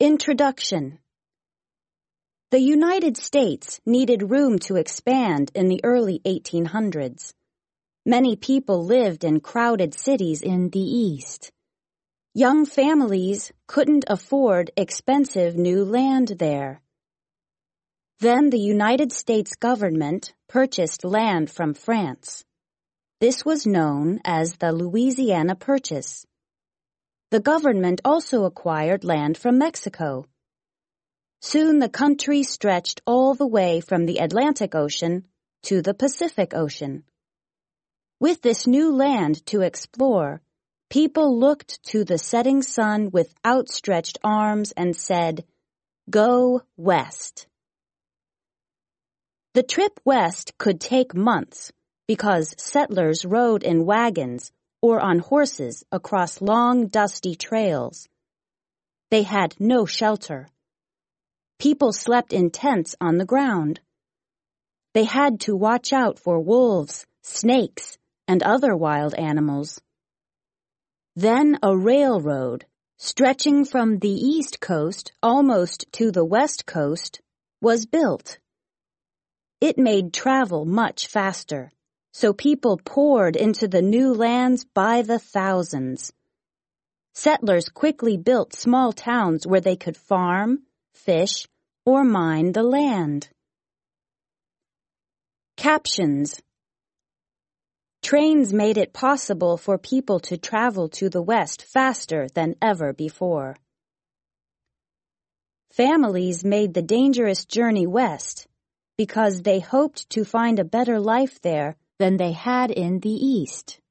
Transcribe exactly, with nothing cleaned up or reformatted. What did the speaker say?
Introduction. The United States needed room to expand in the early eighteen hundreds. Many people lived in crowded cities in the East. Young families couldn't afford expensive new land there. Then the United States government purchased land from France. This was known as the Louisiana Purchase. The government also acquired land from Mexico. Soon the country stretched all the way from the Atlantic Ocean to the Pacific Ocean. With this new land to explore, people looked to the setting sun with outstretched arms and said, "Go west." The trip west could take months because settlers rode in wagons or on horses across long, dusty trails. They had no shelter. People slept in tents on the ground. They had to watch out for wolves, snakes, and other wild animals. Then a railroad, stretching from the East Coast almost to the West Coast, was built. It made travel much faster, so people poured into the new lands by the thousands. Settlers quickly built small towns where they could farm, fish, or mine the land. Captions. Trains made it possible for people to travel to the West faster than ever before. Families made the dangerous journey west because they hoped to find a better life there than they had in the East.